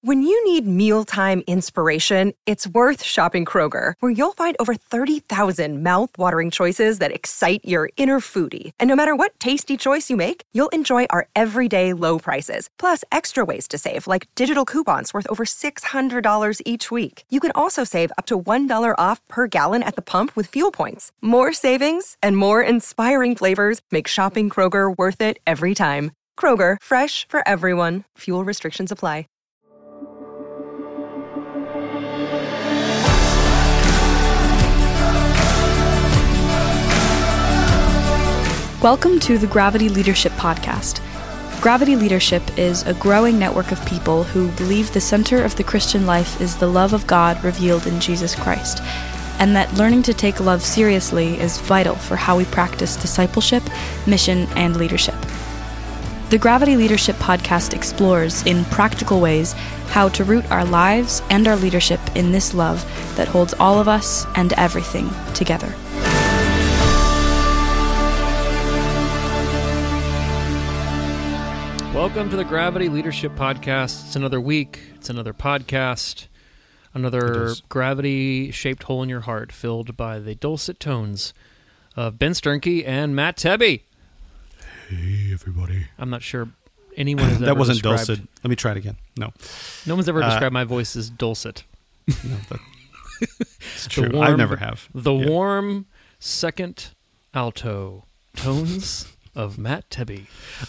When you need mealtime inspiration, it's worth shopping Kroger, where you'll find over 30,000 mouth-watering choices that excite your inner foodie. And no matter what tasty choice you make, you'll enjoy our everyday low prices, plus extra ways to save, like digital coupons worth over $600 each week. You can also save up to $1 off per gallon at the pump with fuel points. More savings and more inspiring flavors make shopping Kroger worth it every time. Kroger, fresh for everyone. Fuel restrictions apply. Welcome to the Gravity Leadership Podcast. Gravity Leadership is a growing network of people who believe the center of the Christian life is the love of God revealed in Jesus Christ, and that learning to take love seriously is vital for how we practice discipleship, mission, and leadership. The Gravity Leadership Podcast explores, in practical ways, how to root our lives and our leadership in this love that holds all of us and everything together. Welcome to the Gravity Leadership Podcast. It's another week. It's another podcast. Another gravity-shaped hole in your heart filled by the dulcet tones of Ben Sternke and Matt Tebbe. Hey, everybody. I'm not sure anyone has ever That wasn't described... dulcet. Let me try it again. No. No one's ever described my voice as dulcet. No, it's true. I never have. Warm second alto tones of Matt Tebbe.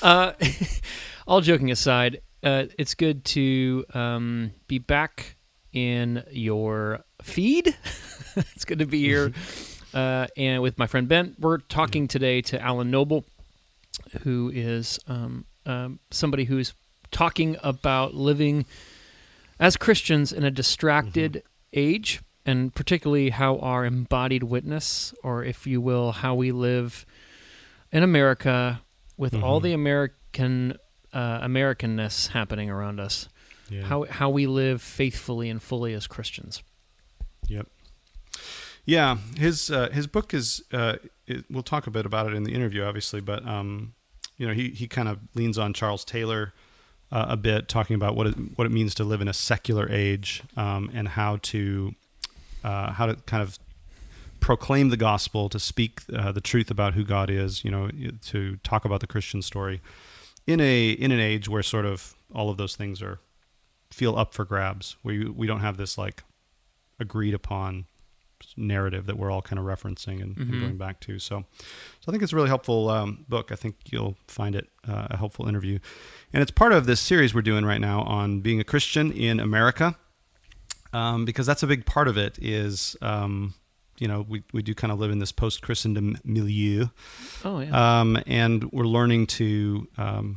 All joking aside, it's good to be back in your feed. It's good to be here and with my friend Ben. We're talking today to Alan Noble, who is somebody who's talking about living as Christians in a distracted age, and particularly how our embodied witness, or if you will, how we live in America with all the Americanness happening around us, how we live faithfully and fully as Christians. Yep. Yeah, his book is. We'll talk a bit about it in the interview, obviously, but he kind of leans on Charles Taylor a bit, talking about what it means to live in a secular age, and how to kind of proclaim the gospel, to speak the truth about who God is, to talk about the Christian story in an age where sort of all of those things feel up for grabs, where we don't have this like agreed upon narrative that we're all kind of referencing and going back to. So I think it's a really helpful book. I think you'll find it a helpful interview. And it's part of this series we're doing right now on being a Christian in America, because that's a big part of it is... we do kind of live in this post-Christendom milieu. Oh, yeah. And we're learning to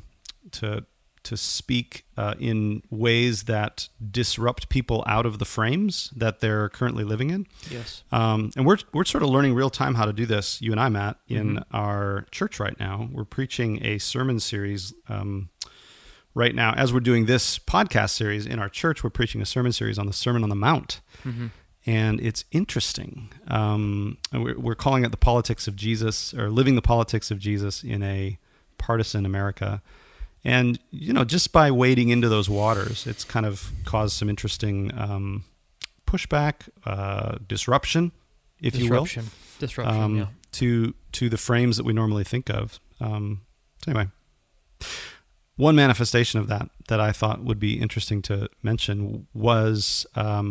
speak in ways that disrupt people out of the frames that they're currently living in. Yes. And we're sort of learning real time how to do this, you and I, Matt, in our church right now. We're preaching a sermon series right now. As we're doing this podcast series in our church, we're preaching a sermon series on the Sermon on the Mount. And it's interesting. We're calling it the politics of Jesus, or living the politics of Jesus in a partisan America. And, just by wading into those waters, it's kind of caused some interesting pushback, disruption, if you will. Disruption, yeah. To the frames that we normally think of. Anyway, one manifestation of that I thought would be interesting to mention was...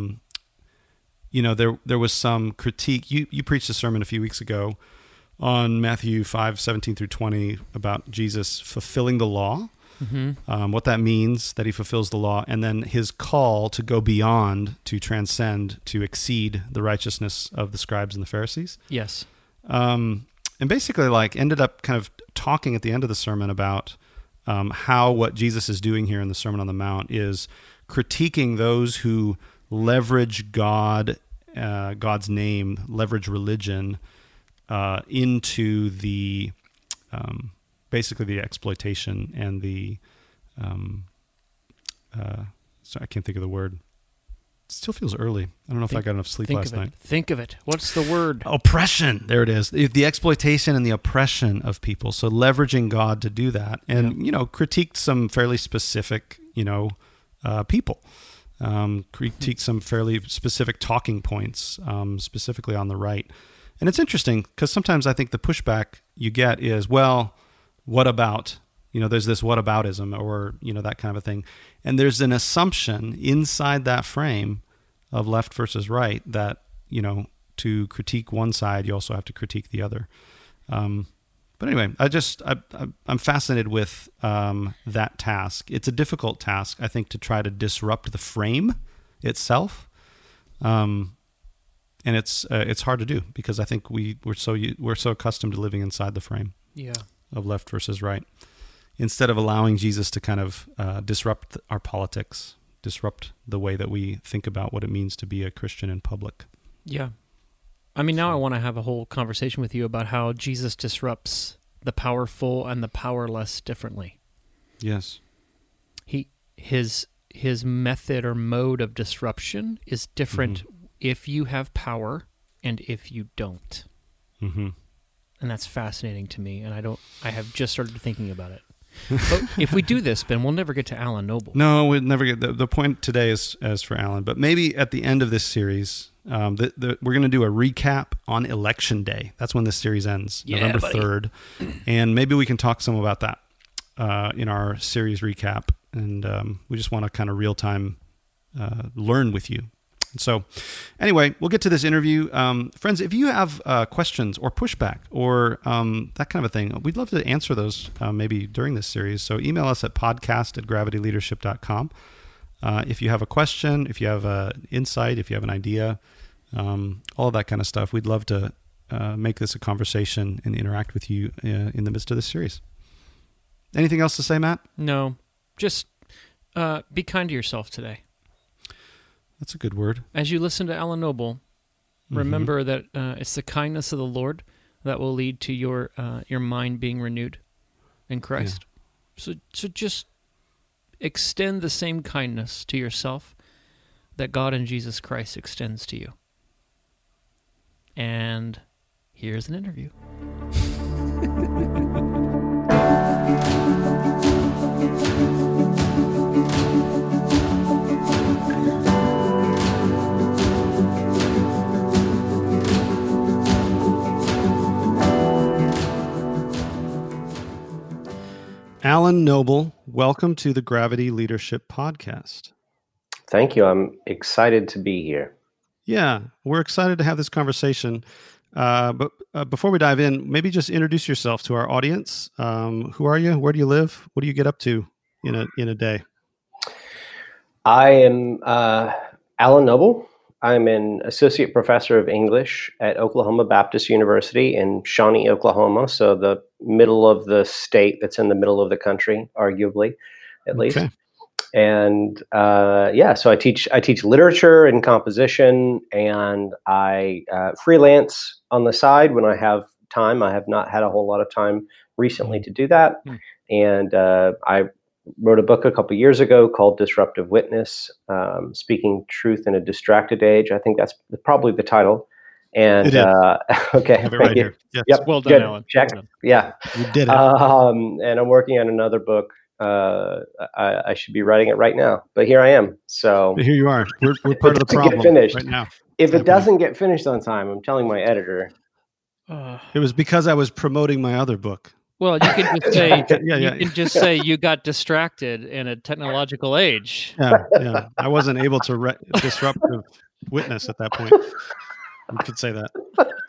there was some critique. You preached a sermon a few weeks ago on Matthew 5:17-20 about Jesus fulfilling the law, what that means, that he fulfills the law, and then his call to go beyond, to transcend, to exceed the righteousness of the scribes and the Pharisees. Yes. And basically ended up kind of talking at the end of the sermon about how what Jesus is doing here in the Sermon on the Mount is critiquing those who leverage God's name, leverage religion into the basically the exploitation and the so I can't think of the word. It still feels early. I don't know if I got enough sleep last night. Think of it. What's the word? Oppression. There it is. The exploitation and the oppression of people. So leveraging God to do that, and critiqued some fairly specific people. critique some fairly specific talking points, specifically on the right. And it's interesting because sometimes I think the pushback you get is, well, what about, there's this whataboutism or, that kind of a thing. And there's an assumption inside that frame of left versus right that, to critique one side, you also have to critique the other. But anyway, I'm fascinated with that task. It's a difficult task, I think, to try to disrupt the frame itself. And it's hard to do because I think we're so accustomed to living inside the frame of left versus right, instead of allowing Jesus to kind of disrupt our politics, disrupt the way that we think about what it means to be a Christian in public. Yeah. I mean, now I want to have a whole conversation with you about how Jesus disrupts the powerful and the powerless differently. Yes. His method or mode of disruption is different if you have power and if you don't. Mm-hmm. And that's fascinating to me, and I have just started thinking about it. But if we do this, Ben, we'll never get to Alan Noble. No, we'll never get. The point today is as for Alan, but maybe at the end of this series, we're going to do a recap on Election Day. That's when this series ends, November 3rd. And maybe we can talk some about that in our series recap. And we just want to kind of real-time learn with you. So anyway, we'll get to this interview. Friends, if you have questions or pushback or that kind of a thing, we'd love to answer those maybe during this series. So email us at podcast@gravityleadership.com. If you have a question, if you have an insight, if you have an idea, all of that kind of stuff, we'd love to make this a conversation and interact with you in the midst of this series. Anything else to say, Matt? No, just be kind to yourself today. That's a good word. As you listen to Alan Noble, remember that it's the kindness of the Lord that will lead to your mind being renewed in Christ. Yeah. So just extend the same kindness to yourself that God and Jesus Christ extends to you. And here's an interview. Alan Noble, welcome to the Gravity Leadership Podcast. Thank you. I'm excited to be here. Yeah, we're excited to have this conversation. But before we dive in, maybe just introduce yourself to our audience. Who are you? Where do you live? What do you get up to in a day? I am Alan Noble. I'm an associate professor of English at Oklahoma Baptist University in Shawnee, Oklahoma. So the middle of the state that's in the middle of the country, arguably, at least. And so I teach literature and composition, and I freelance on the side when I have time. I have not had a whole lot of time recently to do that. And I wrote a book a couple years ago called Disruptive Witness, Speaking Truth in a Distracted Age. I think that's probably the title. And okay, have it right here. Yes. Yep, well done, Alan. Check. Well done. Yeah, you did it. And I'm working on another book. I should be writing it right now, but here I am. So here you are. We're part of the problem right now. If it doesn't get finished on time, I'm telling my editor. It was because I was promoting my other book. Well, you can just say you can just say you got distracted in a technological age. Yeah. I wasn't able to disruptive witness at that point. You could say that.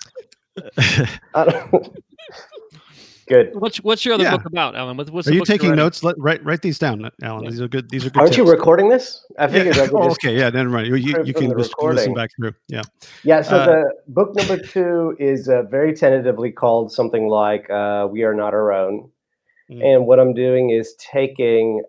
Good. What's your other book about, Alan? What's Are you taking notes? Write these down, Alan. These are good. Aren't tips. you recording this? I figured. Okay. Yeah. Then right. You can just listen back through. Yeah. Yeah. So the book number 2 is very tentatively called something like "We Are Not Our Own," and what I'm doing is taking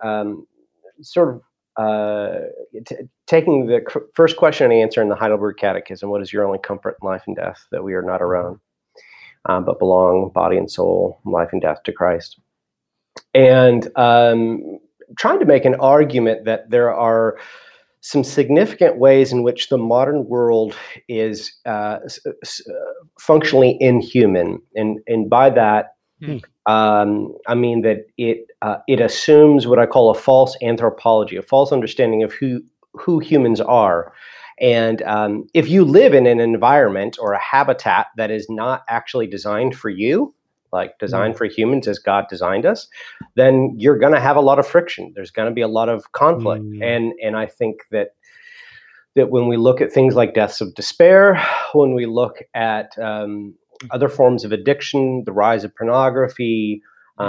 taking the first question and answer in the Heidelberg Catechism. What is your only comfort in life and death? That we are not our own. But belong, body and soul, life and death, to Christ. And trying to make an argument that there are some significant ways in which the modern world is functionally inhuman. And by that, I mean that it assumes what I call a false anthropology, a false understanding of who who humans are. And if you live in an environment or a habitat that is not actually designed for you, like designed for humans as God designed us, then you're going to have a lot of friction. There's going to be a lot of conflict. And I think that when we look at things like deaths of despair, when we look at other forms of addiction, the rise of pornography,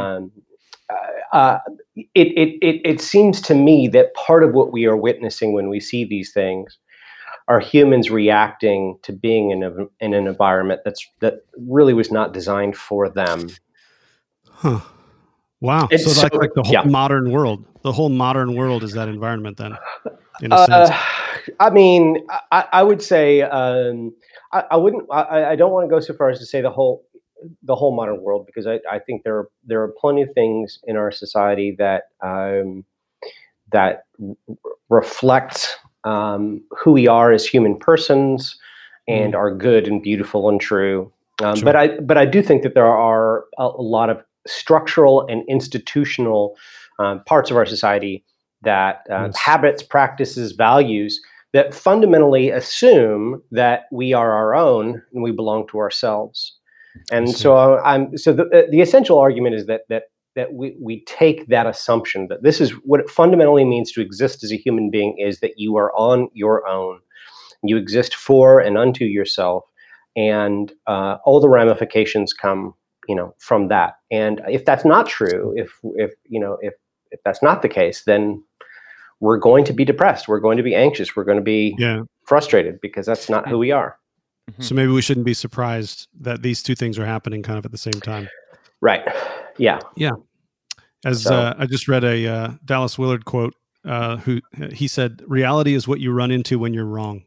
it seems to me that part of what we are witnessing when we see these things are humans reacting to being in an environment that really was not designed for them. Huh. Wow. It's so like the whole modern world. The whole modern world is that environment then, in a sense. I mean, I would say I don't want to go so far as to say the whole modern world, because I think there are plenty of things in our society that reflect who we are as human persons and are good and beautiful and true. Sure. But I do think that there are a lot of structural and institutional parts of our society that habits, practices, values that fundamentally assume that we are our own and we belong to ourselves. And so the essential argument is that we take that assumption that this is what it fundamentally means to exist as a human being, is that you are on your own. You exist for and unto yourself, and all the ramifications come, from that. And if that's not true, if that's not the case, then we're going to be depressed. We're going to be anxious. We're going to be frustrated, because that's not who we are. So maybe we shouldn't be surprised that these two things are happening kind of at the same time. Right. Yeah. Yeah. I just read a Dallas Willard quote. He said, "Reality is what you run into when you're wrong."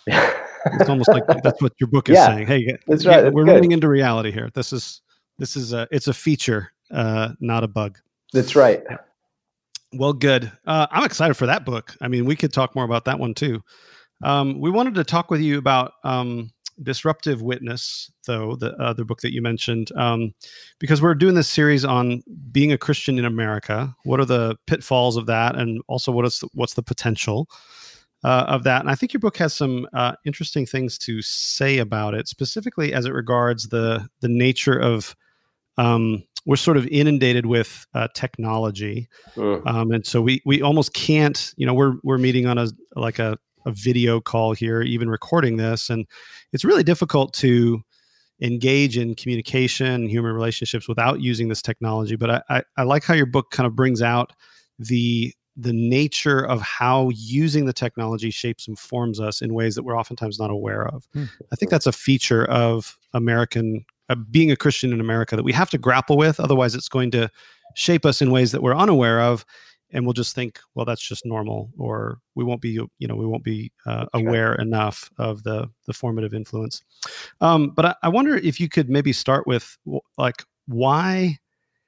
It's almost like that's what your book is saying. Hey, that's right. That's we're good. running into reality here. This is it's a feature, not a bug. That's right. Well, good. I'm excited for that book. I mean, we could talk more about that one too. We wanted to talk with you about Disruptive Witness, though, the other book that you mentioned, because we're doing this series on being a Christian in America. What are the pitfalls of that, and also what's the potential of that? And I think your book has some interesting things to say about it, specifically as it regards the nature of we're sort of inundated with technology, and so we almost can't. We're meeting on a video call here, even recording this, and it's really difficult to engage in communication and human relationships without using this technology. But I like how your book kind of brings out the nature of how using the technology shapes and forms us in ways that we're oftentimes not aware of. I think that's a feature of being a Christian in America that we have to grapple with. Otherwise, it's going to shape us in ways that we're unaware of. And we'll just think, well, that's just normal, or we won't be aware enough of the formative influence. But I wonder if you could maybe start with why.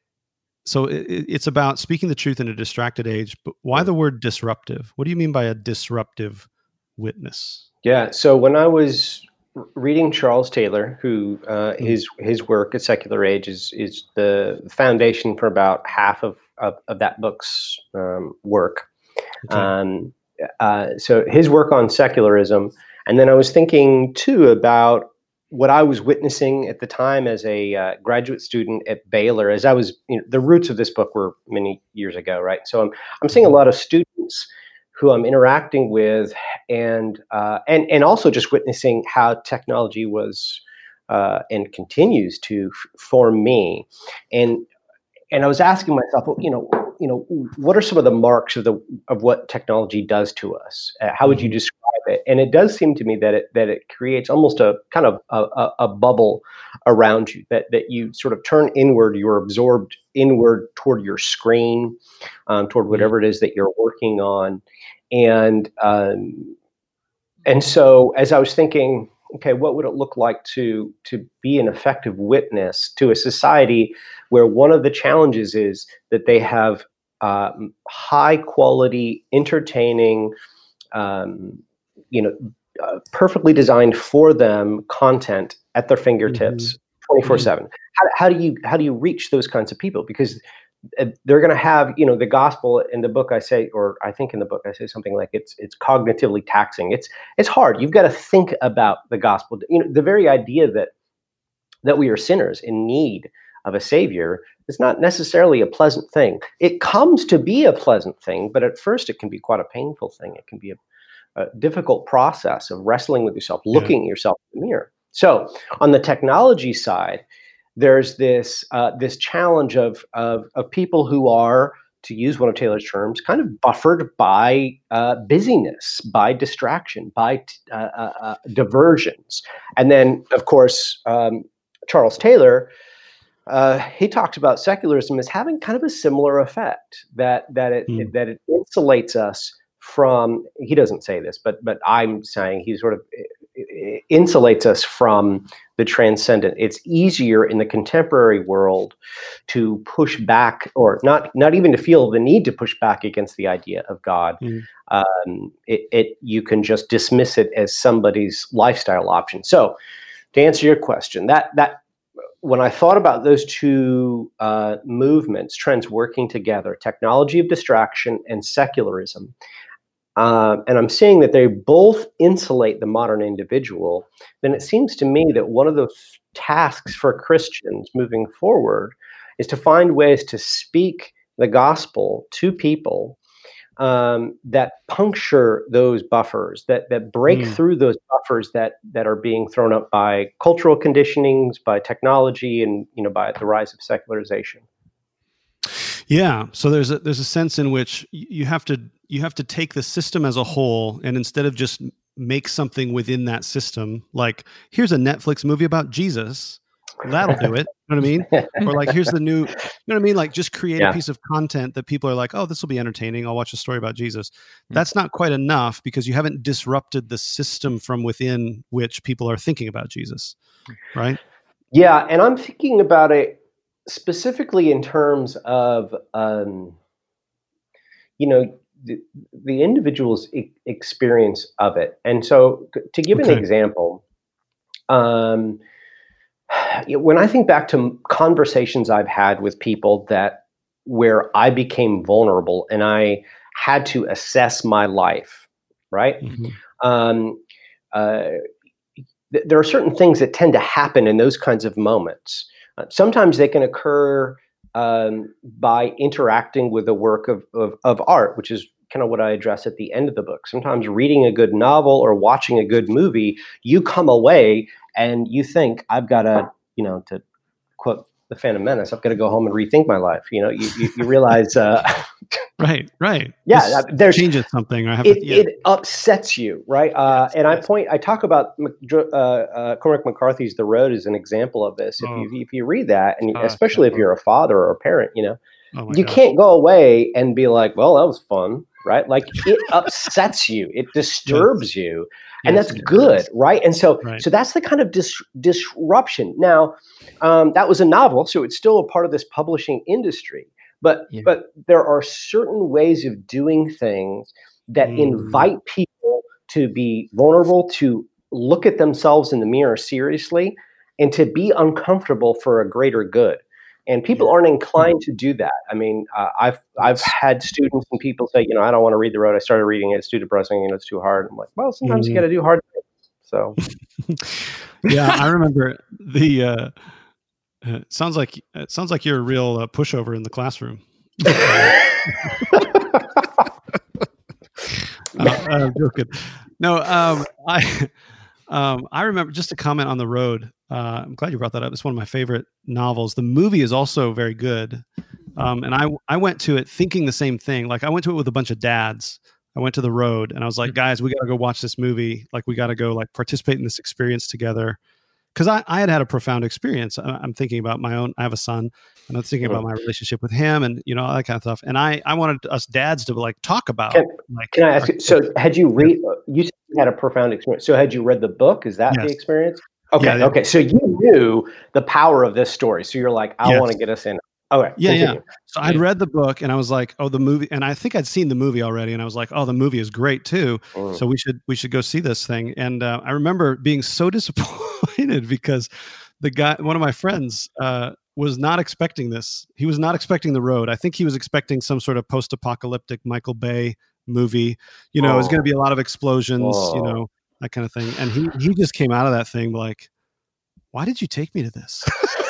So it's about speaking the truth in a distracted age, but why the word disruptive? What do you mean by a disruptive witness? Yeah. So when I was reading Charles Taylor, who his work at Secular Age is the foundation for about half of that book's work. Okay. So his work on secularism, and then I was thinking too about what I was witnessing at the time as a graduate student at Baylor. As I was, the roots of this book were many years ago, right? So I'm seeing a lot of students who I'm interacting with, and also just witnessing how technology was and continues to form me, and I was asking myself, what are some of the marks of what technology does to us? How would you describe it? And it does seem to me that it creates almost a kind of a bubble around you, that you sort of turn inward, you're absorbed inward toward your screen, toward whatever it is that you're working on. And so as I was thinking, okay, what would it look like to be an effective witness to a society where one of the challenges is that they have high quality, entertaining, perfectly designed for them content at their fingertips 24/7. How do you reach those kinds of people? Because they're going to have, the gospel in the book. I say, or I think in the book I say something like it's cognitively taxing. It's hard. You've got to think about the gospel. The very idea that we are sinners in need of a savior is not necessarily a pleasant thing. It comes to be a pleasant thing, but at first it can be quite a painful thing. It can be a difficult process of wrestling with yourself, looking at yourself in the mirror. So on the technology side, there's this challenge of people who are, to use one of Taylor's terms, kind of buffered by busyness, by distraction, by diversions. And then, of course, Charles Taylor, he talked about secularism as having kind of a similar effect, that it insulates us from. He doesn't say this, but I'm saying he sort of insulates us from the transcendent. It's easier in the contemporary world to push back, or not even to feel the need to push back against the idea of God. You can just dismiss it as somebody's lifestyle option. So, to answer your question, that when I thought about those two movements, trends working together, technology of distraction and secularism, and I'm seeing that they both insulate the modern individual, then it seems to me that one of the tasks for Christians moving forward is to find ways to speak the gospel to people that puncture those buffers, that break through those buffers that are being thrown up by cultural conditionings, by technology, and by the rise of secularization. Yeah. So there's a sense in which you have to take the system as a whole, and instead of just make something within that system, like here's a Netflix movie about Jesus, that'll do it. You know what I mean? Or like here's the new, you know what I mean? Like just create a piece of content that people are like, oh, this will be entertaining. I'll watch a story about Jesus. That's not quite enough, because you haven't disrupted the system from within which people are thinking about Jesus, right? Yeah, and I'm thinking about it specifically in terms of, the individual's experience of it. And so to give an example, when I think back to conversations I've had with people where I became vulnerable and I had to assess my life, right? There are certain things that tend to happen in those kinds of moments. Sometimes they can occur by interacting with a work of art, which is kind of what I address at the end of the book. Sometimes reading a good novel or watching a good movie, you come away and you think, I've got to, to quote The Phantom Menace, I've got to go home and rethink my life. You realize, right. Yeah, there's changes something. It upsets you, right? And I talk about Cormac McCarthy's The Road as an example of this. If you read that, and especially if you're a father or a parent, you can't go away and be like, well, that was fun, right? Like it upsets you, it disturbs you. And that's good, right? And so that's the kind of disruption. Now, that was a novel, so it's still a part of this publishing industry. But there are certain ways of doing things that invite people to be vulnerable, to look at themselves in the mirror seriously, and to be uncomfortable for a greater good. And people aren't inclined to do that. I mean, I've had students and people say, I don't want to read The Road. I started reading it. It's too depressing. It's too hard. I'm like, well, sometimes you got to do hard things. So, yeah, I remember it sounds like you're a real pushover in the classroom. Joking. No, I remember, just to comment on The Road. I'm glad you brought that up. It's one of my favorite novels. The movie is also very good. And I went to it thinking the same thing. Like I went to it with a bunch of dads. I went to The Road and I was like, guys, we got to go watch this movie. Like we got to go like participate in this experience together. Because I had a profound experience. I'm thinking about my own, I have a son, and I'm thinking about my relationship with him and, all that kind of stuff. And I wanted us dads to like talk about. Can I ask you, so had you you said you had a profound experience. So had you read the book? Is that the experience? Okay. Yeah, okay. So you knew the power of this story. So you're like, I want to get us in. Okay. Yeah. So I'd read the book and I was like, oh, the movie. And I think I'd seen the movie already. And I was like, oh, the movie is great too. So we should go see this thing. And I remember being so disappointed because one of my friends was not expecting this. He was not expecting The Road. I think he was expecting some sort of post-apocalyptic Michael Bay movie. You know, it was going to be a lot of explosions, you know, that kind of thing. And he just came out of that thing like, why did you take me to this?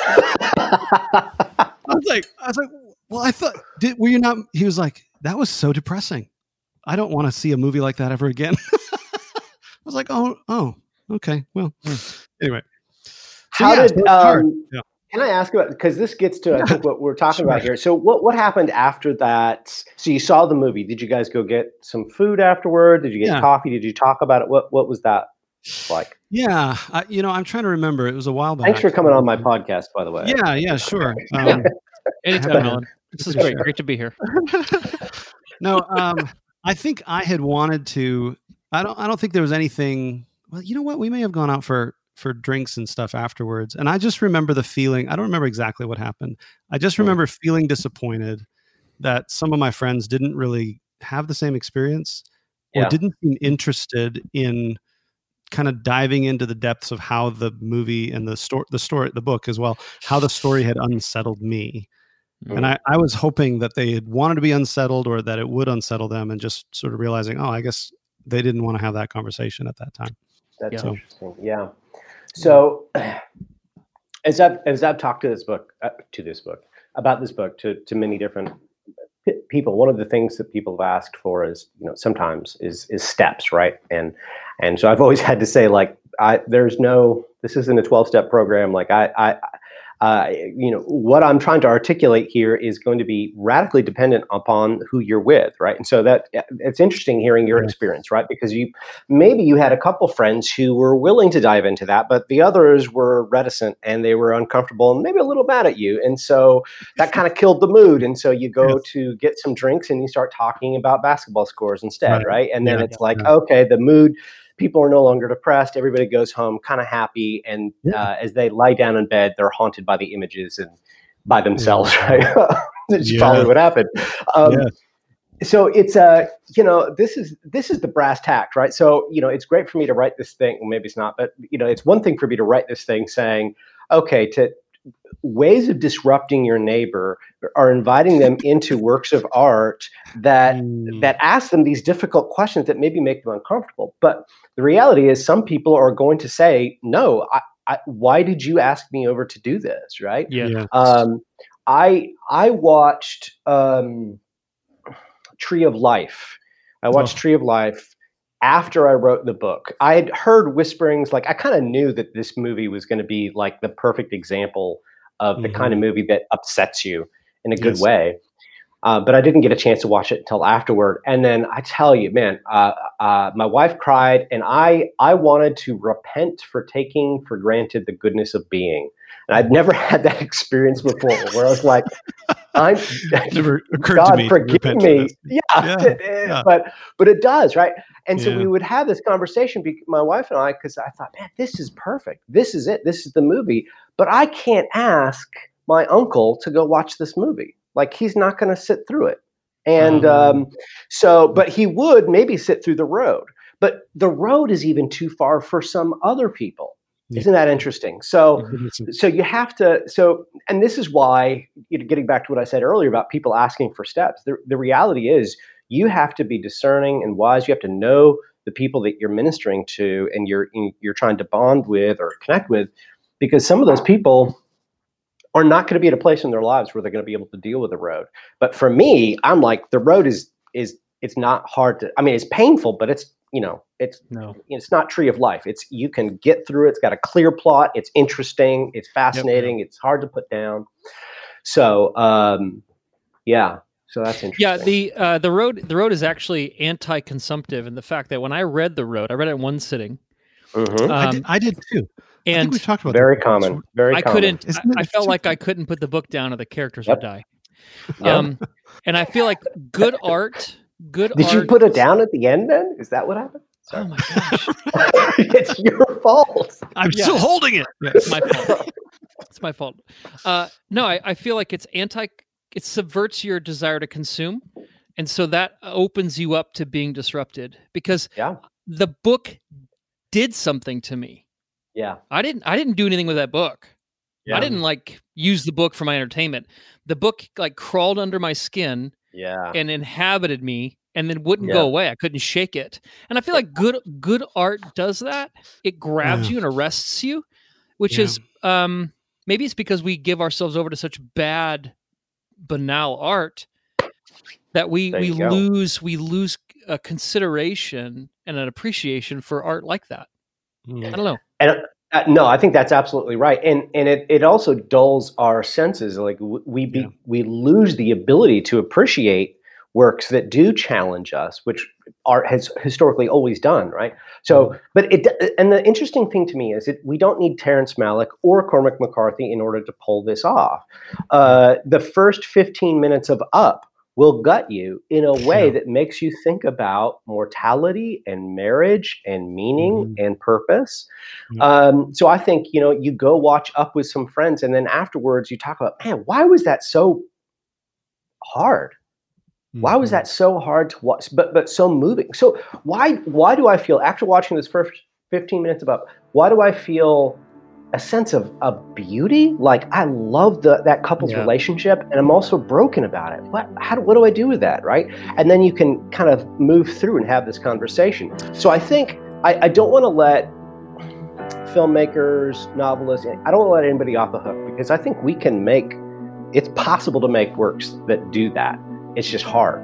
I was like, well, I thought, were you not? He was like, that was so depressing. I don't want to see a movie like that ever again. I was like, oh, okay. Well, anyway. How did, can I ask about, because this gets to, I think, what we're talking about here. So what happened after that? So you saw the movie. Did you guys go get some food afterward? Did you get coffee? Did you talk about it? What was that like? Yeah. I'm trying to remember. It was a while back. Thanks for coming on my podcast, by the way. Yeah, sure. Anytime, Alan. This is great. Great to be here. No, I think I had wanted to, I don't think there was anything, well, you know what? We may have gone out for drinks and stuff afterwards. And I just remember the feeling, I don't remember exactly what happened. I just remember feeling disappointed that some of my friends didn't really have the same experience or didn't seem interested in kind of diving into the depths of how the movie and the book as well, how the story had unsettled me. And I was hoping that they had wanted to be unsettled or that it would unsettle them, and just sort of realizing, I guess they didn't want to have that conversation at that time. That's interesting. Yeah. So as I've talked about this book to many different people, one of the things that people have asked for is, sometimes is steps, right? And so I've always had to say, like, this isn't a 12-step program. Like what I'm trying to articulate here is going to be radically dependent upon who you're with, right? And so that it's interesting hearing your experience, right? Because you had a couple friends who were willing to dive into that, but the others were reticent and they were uncomfortable and maybe a little mad at you. And so that kind of killed the mood. And so you go to get some drinks and you start talking about basketball scores instead, right? And then it's like, okay, the mood, people are no longer depressed. Everybody goes home kind of happy. And as they lie down in bed, they're haunted by the images and by themselves, right? That's probably what happened. So it's, this is the brass tack, right? So, it's great for me to write this thing. Well, maybe it's not, but, it's one thing for me to write this thing saying, okay, ways of disrupting your neighbor are inviting them into works of art that ask them these difficult questions that maybe make them uncomfortable. But the reality is some people are going to say, no, why did you ask me over to do this? Right. Yeah. I watched Tree of Life. I watched Tree of Life after I wrote the book. I had heard whisperings, like I kind of knew that this movie was going to be like the perfect example of the kind of movie that upsets you in a good way. But I didn't get a chance to watch it until afterward. And then I tell you, man, my wife cried, and I wanted to repent for taking for granted the goodness of being. And I'd never had that experience before where I was like, never occurred God, to me. Forgive me. But it does, right? And so we would have this conversation, my wife and I, because I thought, man, this is perfect. This is it. This is the movie. But I can't ask my uncle to go watch this movie. Like, he's not going to sit through it. And but he would maybe sit through The Road. But The Road is even too far for some other people. Isn't that interesting? So you have to, and this is why, getting back to what I said earlier about people asking for steps, the reality is you have to be discerning and wise. You have to know the people that you're ministering to and you're trying to bond with or connect with, because some of those people are not going to be at a place in their lives where they're going to be able to deal with The Road. But for me, I'm like, The Road is it's not hard to, I mean, it's painful, but it's not Tree of Life. You can get through it. It's got a clear plot. It's interesting. It's fascinating. It's hard to put down. So, so that's interesting. Yeah. The Road is actually anti-consumptive in the fact that when I read The Road, I read it in one sitting. I did too. And I think we talked about very that. common. Very common. I felt like I couldn't put the book down or the characters would die. And I feel like good art. Did you put it down at the end then? Is that what happened? Sorry. Oh my gosh. It's your fault. I'm still holding it. It's my fault. It's my fault. No, I feel like it subverts your desire to consume. And so that opens you up to being disrupted because the book did something to me. Yeah. I didn't do anything with that book. Yeah. I didn't like use the book for my entertainment. The book like crawled under my skin Yeah. and inhabited me and then wouldn't Yeah. go away. I couldn't shake it. And I feel like good art does that. It grabs you and arrests you, which is maybe it's because we give ourselves over to such bad, banal art that we lose a consideration and an appreciation for art like that. I don't know. And no, I think that's absolutely right, and it also dulls our senses. Like we lose the ability to appreciate works that do challenge us, which art has historically always done, right? So, and the interesting thing to me is that we don't need Terrence Malick or Cormac McCarthy in order to pull this off. The first 15 minutes of Up will gut you in a way that makes you think about mortality and marriage and meaning and purpose. So I think, you go watch Up with some friends, and then afterwards you talk about, man, why was that so hard? Why was that so hard to watch, but so moving? So why do I feel, after watching this first 15 minutes of Up, why do I feel a sense of beauty? Like, I love that couple's relationship, and I'm also broken about it. What do I do with that, right? And then you can kind of move through and have this conversation. So I think I don't want to let filmmakers, novelists, I don't want to let anybody off the hook, because I think it's possible to make works that do that. It's just hard.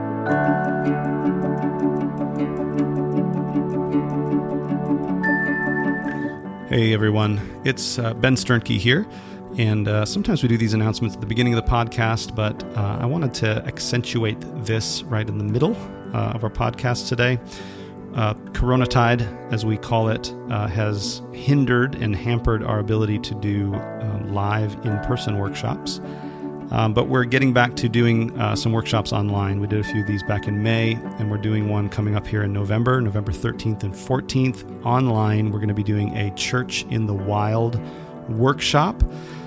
Hey everyone, it's Ben Sternke here, and sometimes we do these announcements at the beginning of the podcast, but I wanted to accentuate this right in the middle of our podcast today. Coronatide, as we call it, has hindered and hampered our ability to do live in-person workshops. But we're getting back to doing some workshops online. We did a few of these back in May, and we're doing one coming up here in November 13th and 14th. Online, we're going to be doing a Church in the Wild workshop.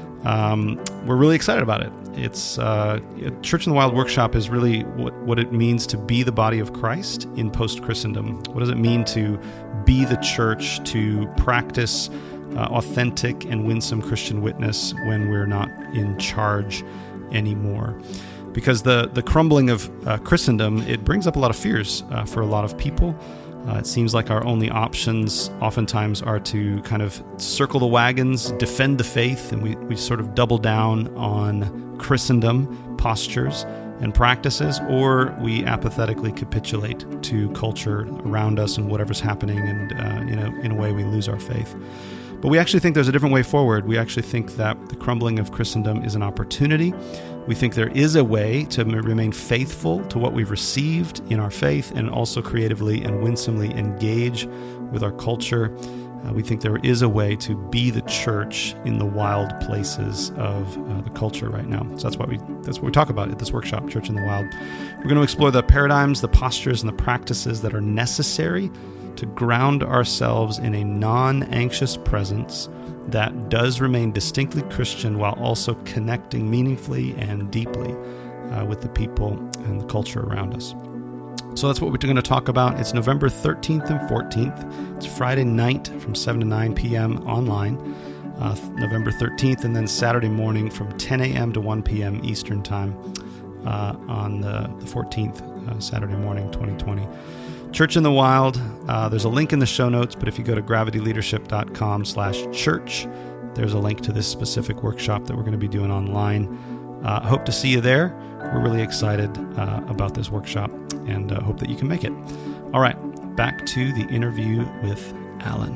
We're really excited about it. It's Church in the Wild workshop is really what it means to be the body of Christ in post-Christendom. What does it mean to be the church, to practice authentic and winsome Christian witness when we're not in charge anymore? Because the crumbling of Christendom, it brings up a lot of fears for a lot of people. It seems like our only options oftentimes are to kind of circle the wagons, defend the faith, and we sort of double down on Christendom postures and practices, or we apathetically capitulate to culture around us and whatever's happening, and in a way we lose our faith. But we actually think there's a different way forward. We actually think that the crumbling of Christendom is an opportunity. We think there is a way to remain faithful to what we've received in our faith, and also creatively and winsomely engage with our culture. We think there is a way to be the church in the wild places of the culture right now. So that's what we talk about at this workshop, Church in the Wild. We're going to explore the paradigms, the postures, and the practices that are necessary to ground ourselves in a non-anxious presence that does remain distinctly Christian while also connecting meaningfully and deeply with the people and the culture around us. So that's what we're going to talk about. It's November 13th and 14th. It's Friday night from 7 to 9 p.m. online, November 13th, and then Saturday morning from 10 a.m. to 1 p.m. Eastern Time on the 14th, Saturday morning, 2020. Church in the Wild. There's a link in the show notes, but if you go to gravityleadership.com/church, there's a link to this specific workshop that we're going to be doing online. Hope to see you there. We're really excited about this workshop, and hope that you can make it. All right, back to the interview with Alan.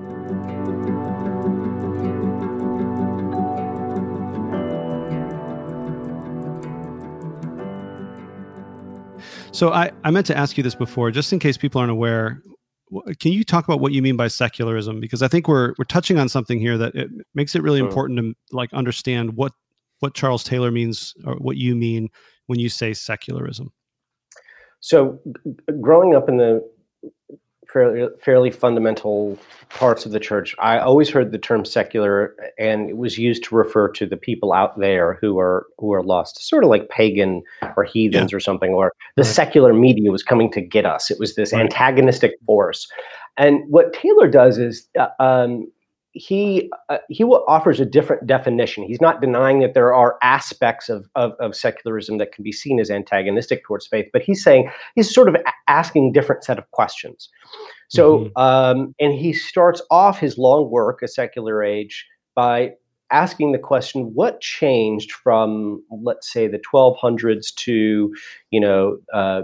So I meant to ask you this before, just in case people aren't aware. Can you talk about what you mean by secularism? Because I think we're touching on something here that it makes it really important to understand what Charles Taylor means, or what you mean when you say secularism. So growing up in the fairly fundamental parts of the church, I always heard the term secular, and it was used to refer to the people out there who are lost, sort of like pagan or heathens or something, or the secular media was coming to get us. It was this antagonistic force. And what Taylor does is offers a different definition. He's not denying that there are aspects of secularism that can be seen as antagonistic towards faith, but he's saying he's sort of asking different set of questions. So, and he starts off his long work, A Secular Age, by asking the question: what changed from, let's say, the 1200s to the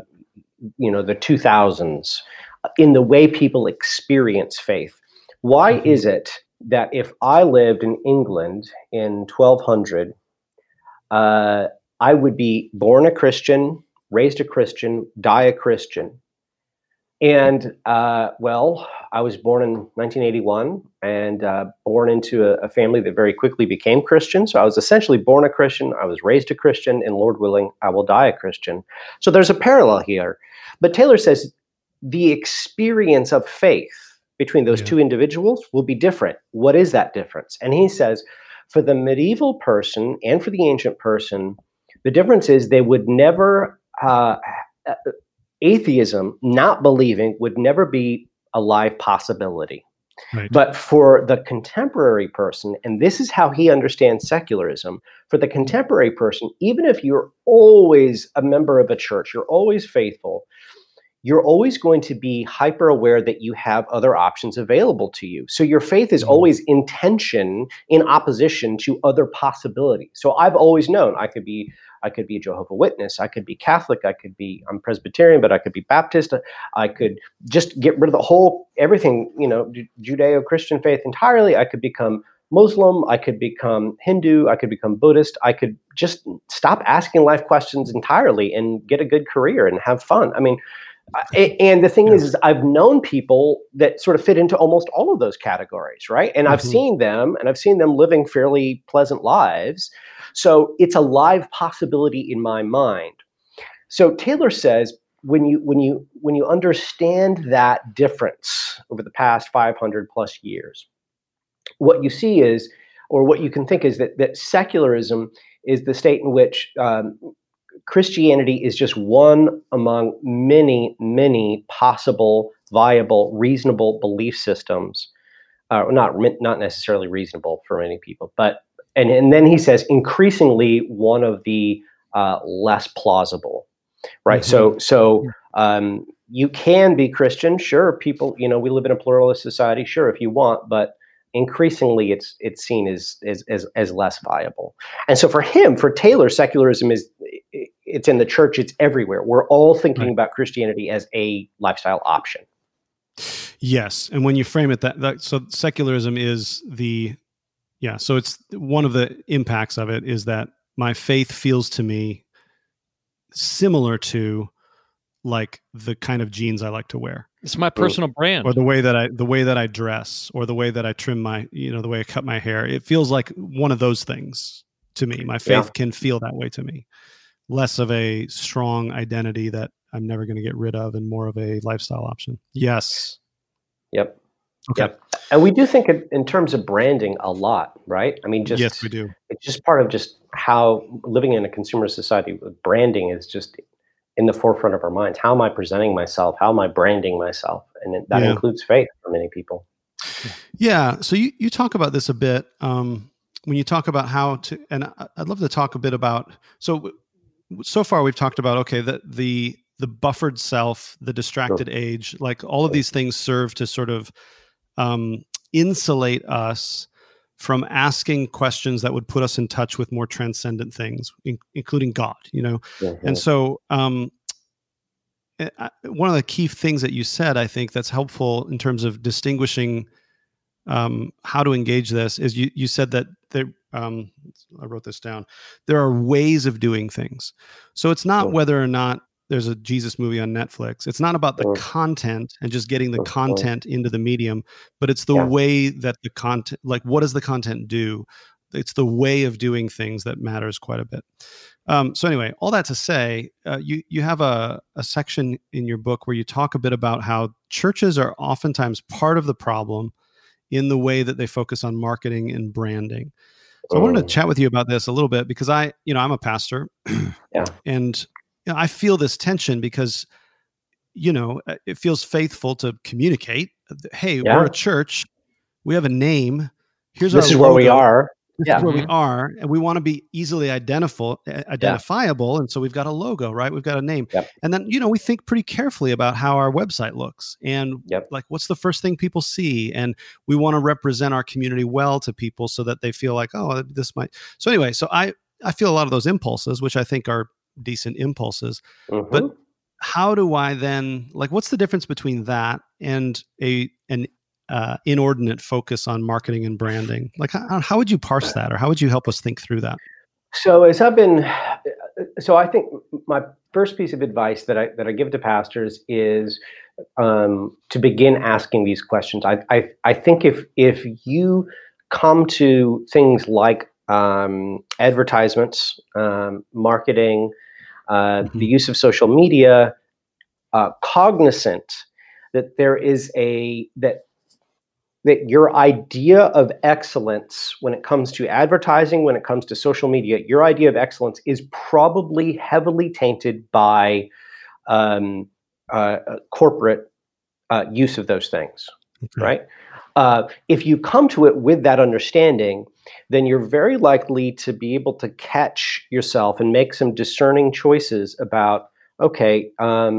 2000s in the way people experience faith? Why is it that if I lived in England in 1200, I would be born a Christian, raised a Christian, die a Christian? And I was born in 1981 and born into a family that very quickly became Christian. So I was essentially born a Christian. I was raised a Christian, and Lord willing, I will die a Christian. So there's a parallel here. But Taylor says the experience of faith between those two individuals will be different. What is that difference? And he says, for the medieval person and for the ancient person, the difference is they would never, atheism, not believing, would never be a live possibility. Right. But for the contemporary person, and this is how he understands secularism, for the contemporary person, even if you're always a member of a church, you're always faithful, you're always going to be hyper aware that you have other options available to you. So your faith is always in tension, in opposition to other possibilities. So I've always known I could be a Jehovah's Witness, I could be Catholic, I'm Presbyterian, but I could be Baptist. I could just get rid of everything, Judeo-Christian faith entirely. I could become Muslim, I could become Hindu, I could become Buddhist. I could just stop asking life questions entirely and get a good career and have fun. I mean, and the thing is I've known people that sort of fit into almost all of those categories, right? And I've seen them living fairly pleasant lives. So it's a live possibility in my mind. So Taylor says, when you understand that difference over the past 500 plus years, what you see is, or what you can think is that secularism is the state in which Christianity is just one among many, many possible, viable, reasonable belief systems. Not necessarily reasonable for many people, but and then he says increasingly one of the less plausible, right? So you can be Christian, sure. People, we live in a pluralist society, sure, if you want, but increasingly it's seen as less viable. And so for Taylor, secularism it's in the church, it's everywhere. We're all thinking about Christianity as a lifestyle option. Yes. And when you frame it so secularism is so it's one of the impacts of it is that my faith feels to me similar to like the kind of jeans I like to wear. It's my personal brand, or the way that I dress, or the way that I trim my, the way I cut my hair. It feels like one of those things to me. My faith can feel that way to me. Less of a strong identity that I'm never going to get rid of, and more of a lifestyle option. Yes. Yep. Okay. Yep. And we do think in terms of branding a lot, right? I mean, yes, we do. It's just part of just how living in a consumer society, branding is just in the forefront of our minds. How am I presenting myself? How am I branding myself? And that includes faith for many people. Yeah. So you talk about this a bit when you talk about how to, and I'd love to talk a bit about, so far we've talked about, the buffered self, the distracted age, like all of these things serve to sort of insulate us from asking questions that would put us in touch with more transcendent things, including God, And so one of the key things that you said, I think that's helpful in terms of distinguishing how to engage this is you said that there, I wrote this down. There are ways of doing things. So it's not whether or not there's a Jesus movie on Netflix. It's not about the content and just getting the content into the medium, but it's the way that the content, like what does the content do? It's the way of doing things that matters quite a bit. So anyway, all that to say, you have a section in your book where you talk a bit about how churches are oftentimes part of the problem in the way that they focus on marketing and branding. So I wanted to chat with you about this a little bit because I'm a pastor and I feel this tension because, it feels faithful to communicate. Hey, we're a church. We have a name. here's this our is where we logo. are. This is where we are, and we want to be easily identifiable. And so we've got a logo, right? We've got a name. Yep. And then, we think pretty carefully about how our website looks and like, what's the first thing people see? And we want to represent our community well to people so that they feel like, oh, this might. So anyway, so I feel a lot of those impulses, which I think are decent impulses, but how do I then, like, what's the difference between that and an inordinate focus on marketing and branding? Like, how would you parse that, or how would you help us think through that? So I think my first piece of advice that I give to pastors is to begin asking these questions. I think if you come to things like advertisements, marketing, the use of social media, cognizant that there is that your idea of excellence when it comes to advertising, when it comes to social media, your idea of excellence is probably heavily tainted by corporate use of those things, right? If you come to it with that understanding, then you're very likely to be able to catch yourself and make some discerning choices about, okay,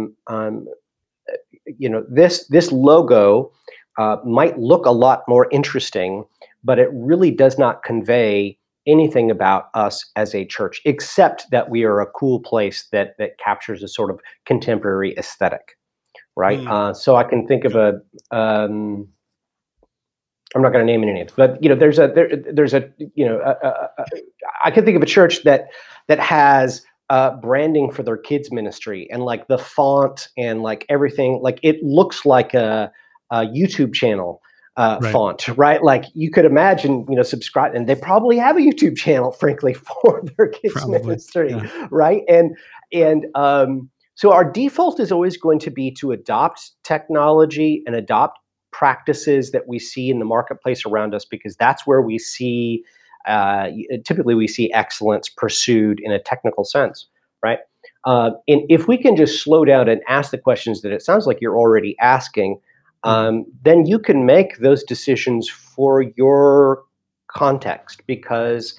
this logo might look a lot more interesting, but it really does not convey anything about us as a church, except that we are a cool place that captures a sort of contemporary aesthetic, right? So I can think of I'm not going to name any names, but there's a I can think of a church that has branding for their kids ministry, and like the font and like everything, like it looks like a YouTube channel font, right? Like you could imagine, subscribe, and they probably have a YouTube channel, frankly, for their kids ministry, right? And so our default is always going to be to adopt technology and adopt practices that we see in the marketplace around us, because that's where we see, typically we see excellence pursued in a technical sense, right? And if we can just slow down and ask the questions that it sounds like you're already asking, then you can make those decisions for your context, because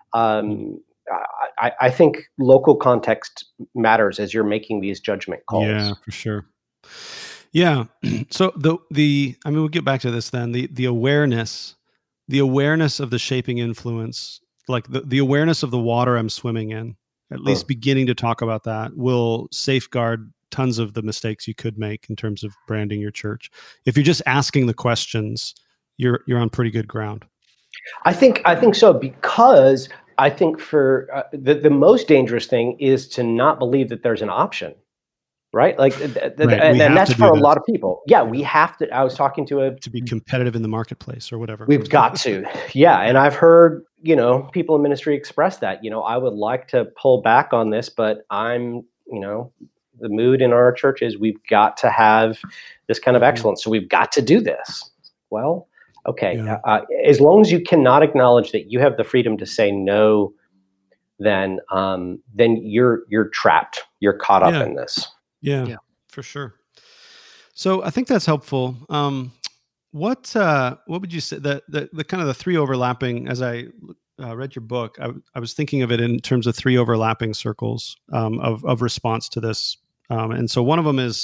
I think local context matters as you're making these judgment calls. Yeah, for sure. Yeah. So we'll get back to this then. The awareness of the shaping influence, like the awareness of the water I'm swimming in, at least beginning to talk about that, will safeguard tons of the mistakes you could make in terms of branding your church. If you're just asking the questions, you're on pretty good ground. I think so, because I think for the most dangerous thing is to not believe that there's an option, right? Like, and that's for a lot of people. Yeah, we have to. I was talking to be competitive in the marketplace or whatever. We've got to. Yeah, and I've heard people in ministry express that. I would like to pull back on this, but I'm the mood in our church is we've got to have this kind of excellence. So we've got to do this. Well, okay. Yeah. As long as you cannot acknowledge that you have the freedom to say no, then you're trapped. You're caught up in this. Yeah, for sure. So I think that's helpful. What would you say the kind of the three overlapping, as I read your book, I was thinking of it in terms of three overlapping circles of response to this. And so one of them is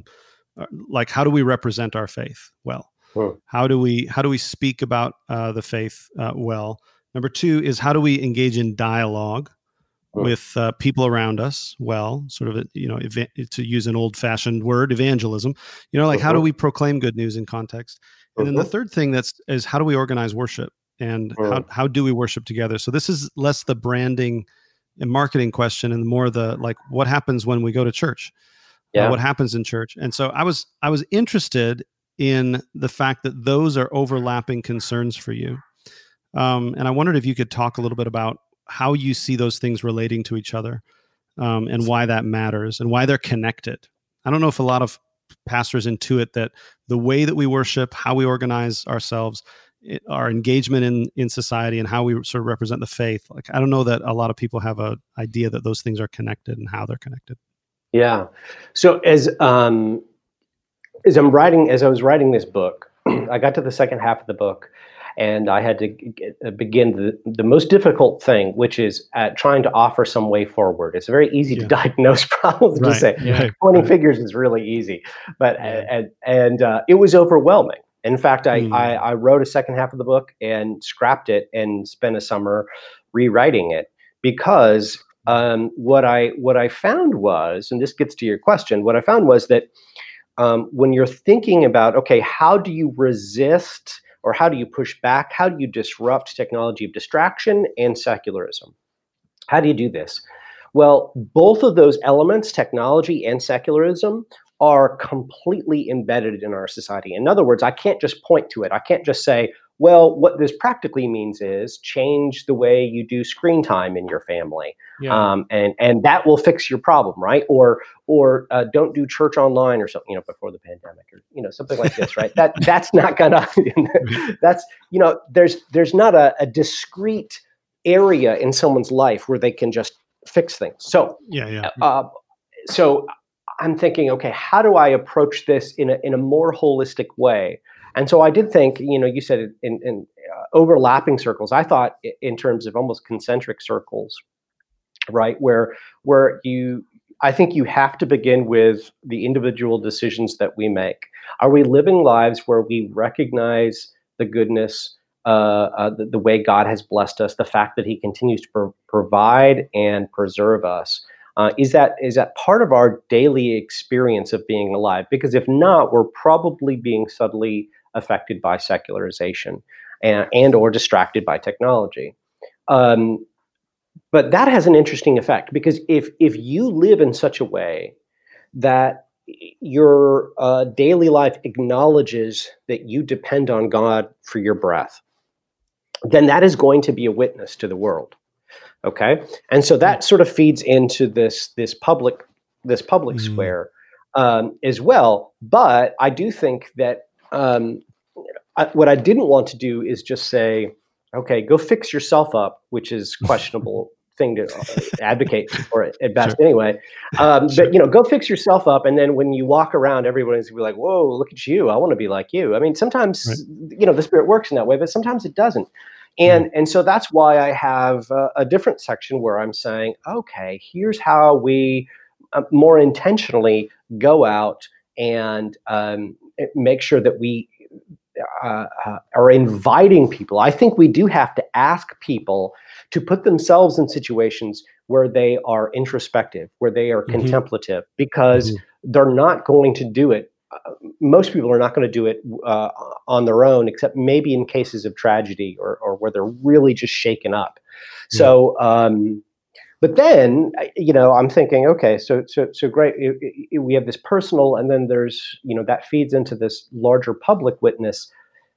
like, how do we represent our faith well? How do we speak about the faith well? Number two is, how do we engage in dialogue with people around us well? Sort of, to use an old-fashioned word, evangelism. Like, how do we proclaim good news in context? And then the third thing is, how do we organize worship? And how do we worship together? So this is less the branding and marketing question, and more the, like, what happens when we go to church? What happens in church? And so I was interested in the fact that those are overlapping concerns for you. And I wondered if you could talk a little bit about how you see those things relating to each other, and why that matters and why they're connected. I don't know if a lot of pastors intuit that the way that we worship, how we organize ourselves, our engagement in society, and how we sort of represent the faith. Like, I don't know that a lot of people have an idea that those things are connected and how they're connected. Yeah. So as I was writing this book, I got to the second half of the book, and I had to begin the most difficult thing, which is trying to offer some way forward. It's very easy to diagnose problems. Right. To say pointing figures is really easy, but and it was overwhelming. In fact, I wrote a second half of the book and scrapped it and spent a summer rewriting it because what I found was, and this gets to your question, what I found was that when you're thinking about, okay, how do you resist or how do you push back? How do you disrupt technology of distraction and secularism? How do you do this? Well, both of those elements, technology and secularism, are completely embedded in our society. In other words, I can't just point to it. I can't just say, well, what this practically means is change the way you do screen time in your family, and that will fix your problem, right? Or don't do church online or something, before the pandemic, or something like this, right? That's not gonna. That's there's not a discrete area in someone's life where they can just fix things. So so I'm thinking, okay, how do I approach this in a more holistic way? And so I did think, you said it in overlapping circles. I thought in terms of almost concentric circles, right? Where I think you have to begin with the individual decisions that we make. Are we living lives where we recognize the goodness, the way God has blessed us, the fact that He continues to provide and preserve us? Is that part of our daily experience of being alive? Because if not, we're probably being subtly affected by secularization and or distracted by technology. But that has an interesting effect, because if you live in such a way that your daily life acknowledges that you depend on God for your breath, then that is going to be a witness to the world. Okay, and so that sort of feeds into this public square as well. But I do think that what I didn't want to do is just say, okay, go fix yourself up, which is questionable thing to advocate for at best anyway. But go fix yourself up, and then when you walk around, everybody's gonna be like, "Whoa, look at you! I want to be like you." I mean, sometimes the Spirit works in that way, but sometimes it doesn't. And so that's why I have a different section where I'm saying, okay, here's how we more intentionally go out and make sure that we are inviting people. I think we do have to ask people to put themselves in situations where they are introspective, where they are contemplative, because they're not going to do it. Most people are not going to do it on their own, except maybe in cases of tragedy or where they're really just shaken up. So, but then, I'm thinking, okay, so great. We have this personal, and then there's, that feeds into this larger public witness.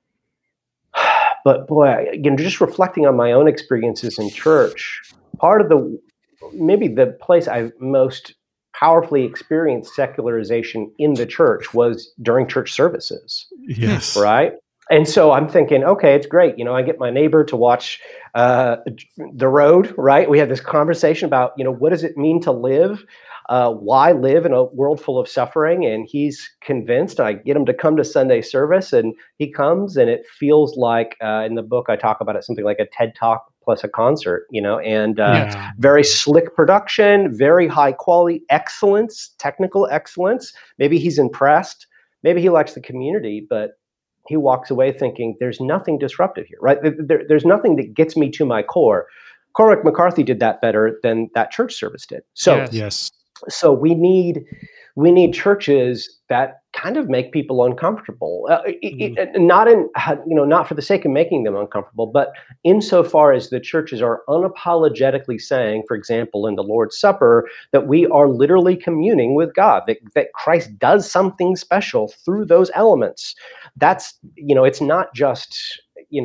But boy, just reflecting on my own experiences in church, part of maybe the place I've most powerfully experienced secularization in the church was during church services. Yes. Right. And so I'm thinking, okay, it's great. I get my neighbor to watch The Road, right? We had this conversation about, what does it mean to live? Why live in a world full of suffering? And he's convinced. I get him to come to Sunday service, and he comes, and it feels like, in the book I talk about it, something like a TED Talk plus a concert, and very slick production, very high quality, excellence, technical excellence. Maybe he's impressed. Maybe he likes the community, but he walks away thinking there's nothing disruptive here, right? There's nothing that gets me to my core. Cormac McCarthy did that better than that church service did. So So we need churches that kind of make people uncomfortable, not for the sake of making them uncomfortable, but insofar as the churches are unapologetically saying, for example, in the Lord's Supper, that we are literally communing with God, that Christ does something special through those elements. That's, it's not just,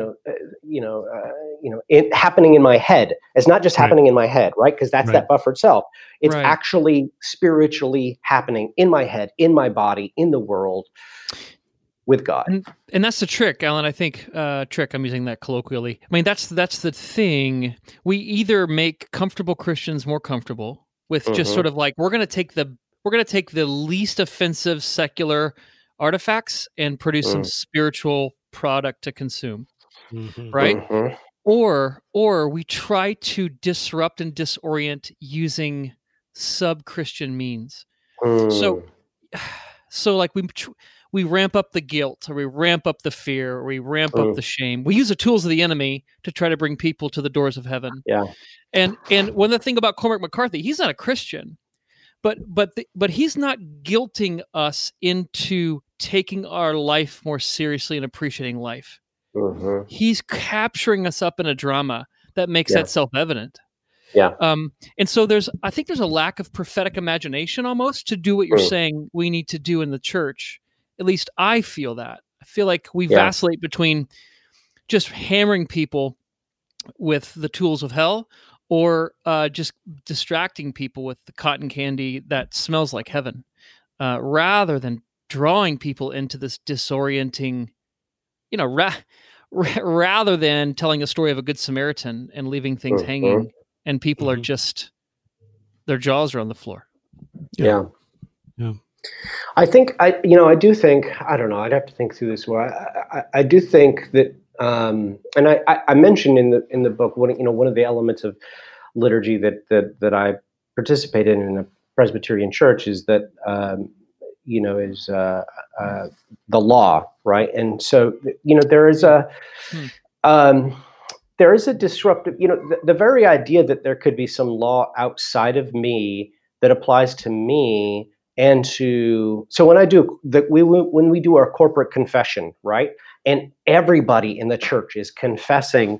it happening in my head. It's not just happening in my head, right? Because that's that buffered self. It's actually spiritually happening in my head, in my body, in the world with God. And that's the trick, Alan. I think trick, I'm using that colloquially. I mean, that's the thing. We either make comfortable Christians more comfortable with just sort of like, we're going to take the least offensive secular artifacts and produce some spiritual product to consume. Mhm. right? Mhm. Or we try to disrupt and disorient using sub-Christian means. So Mm. so like we ramp up the guilt, or we ramp up the fear, or we ramp up Mm. the shame. We use the tools of the enemy to try to bring people to the doors of heaven. Yeah. And one of the thing about Cormac McCarthy, he's not a Christian, but he's not guilting us into taking our life more seriously and appreciating life. Mhm. He's capturing us up in a drama that makes Yeah. that self-evident. Yeah. And so I think there's a lack of prophetic imagination almost to do what you're saying we need to do in the church. At least I feel that. I feel like we Yeah. vacillate between just hammering people with the tools of hell, or just distracting people with the cotton candy that smells like heaven, rather than drawing people into this disorienting, rather than telling a story of a good Samaritan and leaving things hanging, and people are just, their jaws are on the floor. Yeah. Yeah. I think I do think, I don't know, I'd have to think through this more. I do think that, and I mentioned in the book, one of the elements of liturgy that I participate in a Presbyterian church is that, is the law, right? And so, there is there is a disruptive, the very idea that there could be some law outside of me that applies to me and so when I do that, when we do our corporate confession, right, and everybody in the church is confessing,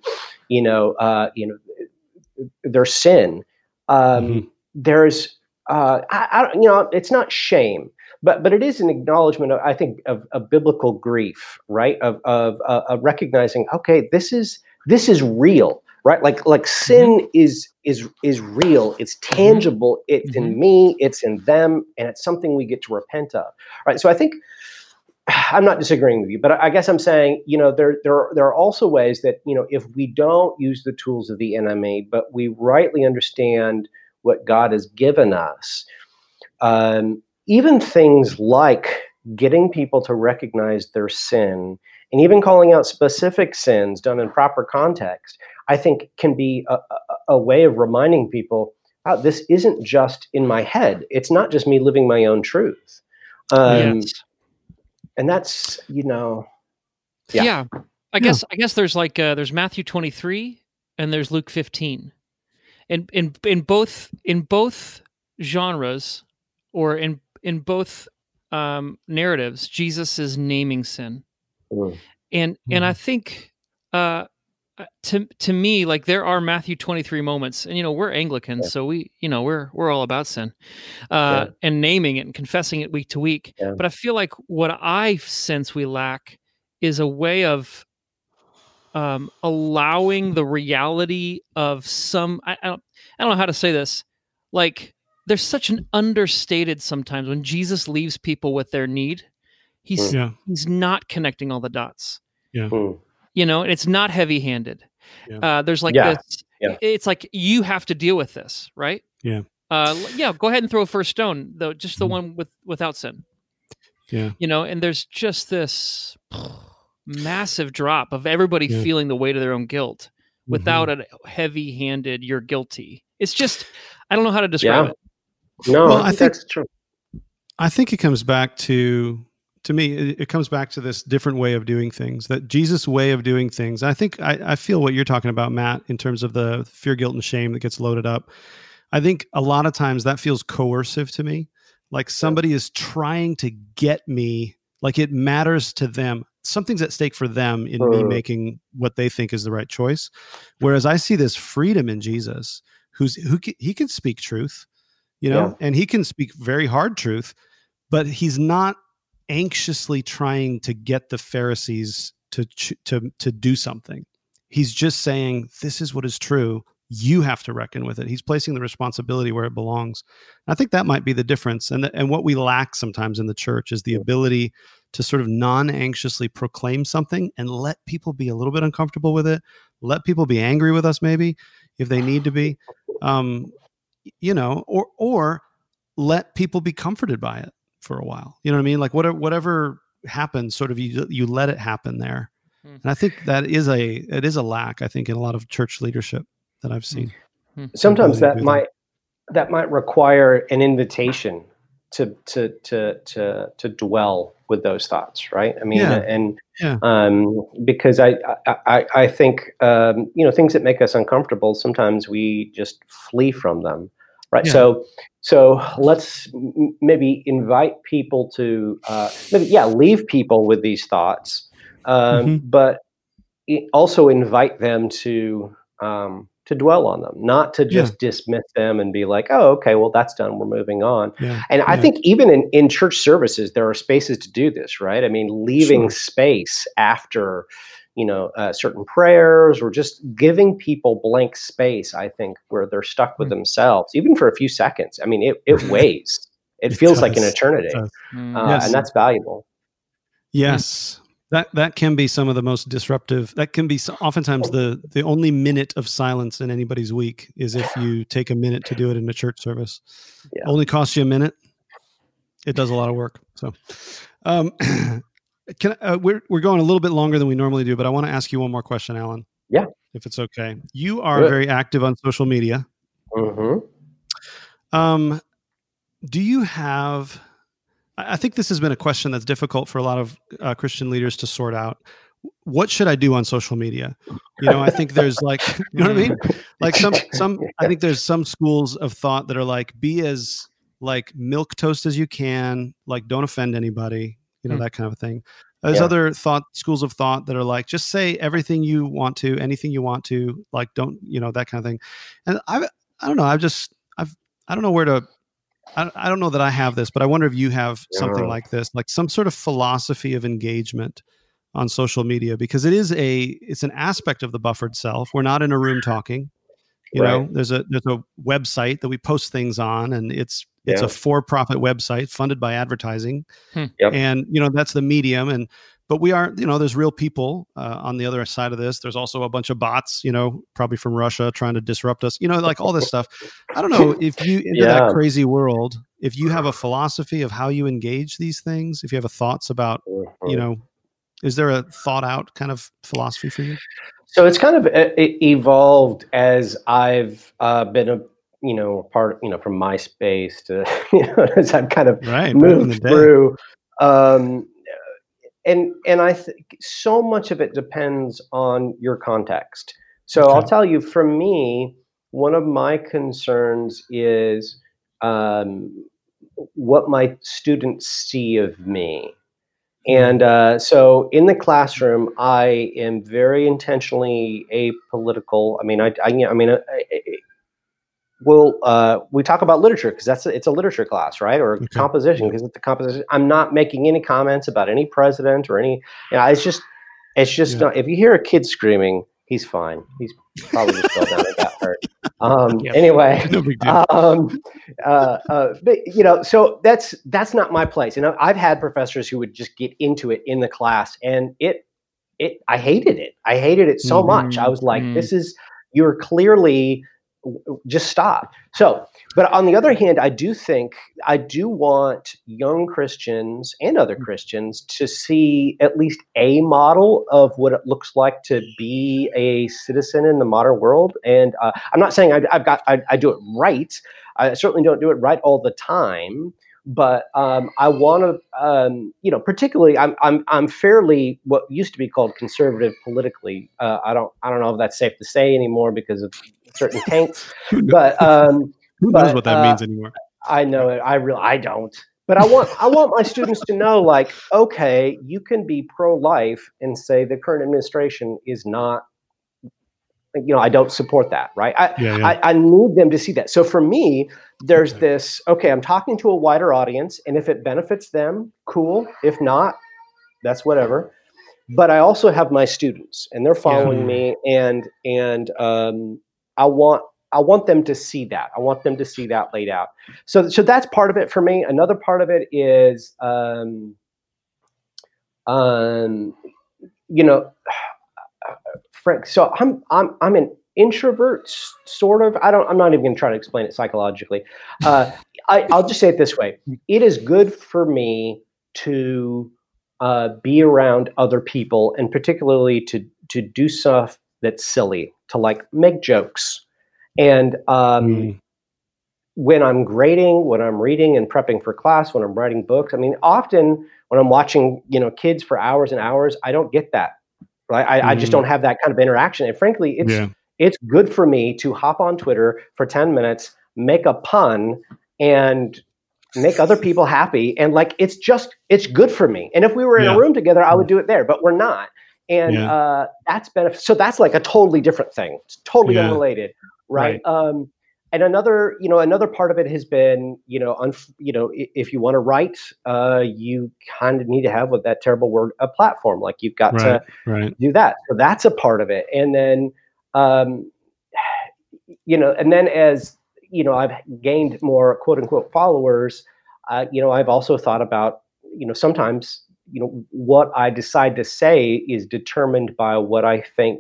their sin. There's, it's not shame, but it is an acknowledgement of, I think, of biblical grief, right? Of recognizing, okay, this is real, right? Like sin is real. It's tangible. It's in me. It's in them, and it's something we get to repent of, right? So I think, I'm not disagreeing with you, but I guess I'm saying, there are also ways that, if we don't use the tools of the enemy, but we rightly understand what God has given us, even things like getting people to recognize their sin and even calling out specific sins done in proper context, I think can be a way of reminding people, oh, this isn't just in my head. It's not just me living my own truth. Yes. And that's, Yeah. I guess there's there's Matthew 23 and there's Luke 15. And in both genres, or in both narratives, Jesus is naming sin. And I think to me, like, there are Matthew 23 moments, and we're Anglicans, so we're all about sin, and naming it and confessing it week to week. Yeah. But I feel like what I sense we lack is a way of allowing the reality of some. I don't know how to say this. Like, there's such an understated sometimes when Jesus leaves people with their need. He's not connecting all the dots. Yeah. And it's not heavy-handed. Yeah. There's like this. Yeah. It's like, you have to deal with this, right? Yeah. Go ahead and throw a first stone, though, just the one without sin. Yeah. And there's just this massive drop of everybody feeling the weight of their own guilt without a heavy-handed, you're guilty. It's just, I don't know how to describe it. No, I think that's true. I think it comes back to me, it comes back to this different way of doing things, that Jesus' way of doing things. I think I feel what you're talking about, Matt, in terms of the fear, guilt, and shame that gets loaded up. I think a lot of times that feels coercive to me. Like somebody is trying to get me, like it matters to them. Something's at stake for them in me making what they think is the right choice. Whereas I see this freedom in Jesus, he can speak truth, and he can speak very hard truth, but he's not anxiously trying to get the Pharisees to do something. He's just saying, this is what is true. You have to reckon with it. He's placing the responsibility where it belongs. I think that might be the difference. And what we lack sometimes in the church is the ability to sort of non-anxiously proclaim something and let people be a little bit uncomfortable with it. Let people be angry with us, maybe, if they need to be, or let people be comforted by it for a while. You know what I mean? Like whatever happens, sort of you let it happen there. And I think it is a lack, I think, in a lot of church leadership that I've seen. Sometimes that might require an invitation to dwell with those thoughts, right? I mean, because I think things that make us uncomfortable, sometimes we just flee from them, right? Yeah. So let's maybe invite people to leave people with these thoughts, but also invite them to dwell on them, not to just dismiss them and be like, oh, okay, well, that's done, we're moving on. And I think even in church services, there are spaces to do this, right? I mean, leaving space after, certain prayers, or just giving people blank space, I think, where they're stuck with themselves, even for a few seconds. I mean, it weighs. It feels like an eternity. And that's valuable. Yes. That can be some of the most disruptive. That can be oftentimes the only minute of silence in anybody's week is if you take a minute to do it in a church service. Yeah. Only costs you a minute. It does a lot of work. So, we're going a little bit longer than we normally do, but I want to ask you one more question, Alan. Yeah, if it's okay. You are very active on social media. Mm-hmm. Do you have? I think this has been a question that's difficult for a lot of Christian leaders to sort out. What should I do on social media? I think there's like, you know what I mean? Like I think there's some schools of thought that are like, be as like milquetoast as you can, like don't offend anybody, that kind of a thing. There's other schools of thought that are like, just say everything you want to, anything you want to, like, don't, that kind of thing. And I don't know. I don't know where to, I don't know that I have this, but I wonder if you have something like this, like some sort of philosophy of engagement on social media, because it's an aspect of the buffered self. We're not in a room talking, you know, there's a website that we post things on, and it's a for-profit website funded by advertising. And, that's the medium. But we are, there's real people on the other side of this. There's also a bunch of bots, probably from Russia trying to disrupt us, like all this stuff. I don't know if you, into that crazy world, if you have a philosophy of how you engage these things, if you have thoughts about, is there a thought out kind of philosophy for you? So it's kind of evolved as I've been a part, from MySpace to, as I've kind of moved through. And I think so much of it depends on your context. So I'll tell you, for me, one of my concerns is what my students see of me. And so in the classroom, I am very intentionally apolitical. I mean, we talk about literature because it's a literature class, right? Or composition, because it's the composition. I'm not making any comments about any president or any. It's just not. If you hear a kid screaming, he's fine. He's probably just fell down and got hurt. Anyway, no big deal. But so that's not my place. And I've had professors who would just get into it in the class, and I hated it. I hated it so much. I was like, you're clearly. Just stop. So, but on the other hand, I do want young Christians and other Christians to see at least a model of what it looks like to be a citizen in the modern world. And I'm not saying I do it right. I certainly don't do it right all the time. But I want to, particularly, I'm fairly what used to be called conservative politically. I don't know if that's safe to say anymore because of certain tanks. But who knows what that means anymore? I know it. I don't. But I want my students to know, like, okay, you can be pro-life and say the current administration is not. I don't support that, right? I need them to see that. So for me, there's this, okay, I'm talking to a wider audience, and if it benefits them, cool. If not, that's whatever. But I also have my students, and they're following me, and I want them to see that. I want them to see that laid out. So that's part of it for me. Another part of it is, Frank, so I'm an introvert, sort of. I'm not even going to try to explain it psychologically. I'll just say it this way: it is good for me to be around other people, and particularly to do stuff that's silly, to like make jokes. And when I'm grading, when I'm reading and prepping for class, when I'm writing books, I mean, often when I'm watching, kids for hours and hours, I don't get that. Right? I just don't have that kind of interaction. And frankly, it's good for me to hop on Twitter for 10 minutes, make a pun, and make other people happy. And like, it's good for me. And if we were in a room together, I would do it there, but we're not. And that's benefit. So that's like a totally different thing. It's totally unrelated. Right. And another part of it has been, if you want to write, you kind of need to have, with that terrible word, a platform. Like you've got to do that. So that's a part of it. And then, and then as, I've gained more quote unquote followers, I've also thought about, sometimes, what I decide to say is determined by what I think